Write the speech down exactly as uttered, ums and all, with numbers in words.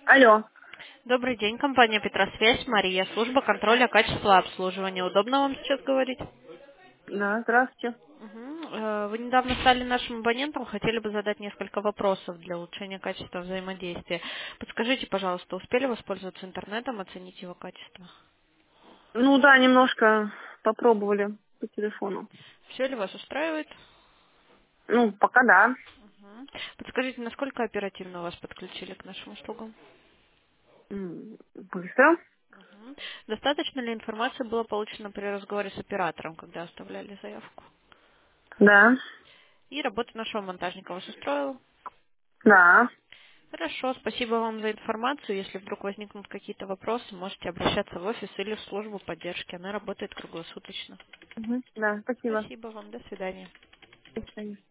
Алло. Добрый день, компания Петросвязь, Мария, служба контроля качества обслуживания. Удобно вам сейчас говорить? Да, здравствуйте. Мгм. Э, Вы недавно стали нашим абонентом, хотели бы задать несколько вопросов для улучшения качества взаимодействия. Подскажите, пожалуйста, успели воспользоваться интернетом, оценить его качество? Ну да, немножко попробовали по телефону. Все ли вас устраивает? Ну, пока да. Мгм. Подскажите, насколько оперативно вас подключили к нашим услугам? М, Быстро? Мгм. Достаточно ли информации было получено при разговоре с оператором, когда оставляли заявку? Да. И работа нашего монтажника вас устроила? Да. Хорошо, спасибо вам за информацию. Если вдруг возникнут какие-то вопросы, можете обращаться в офис или в службу поддержки. Она работает круглосуточно. Мгм. Да, спасибо. Спасибо вам, до свидания. До свидания.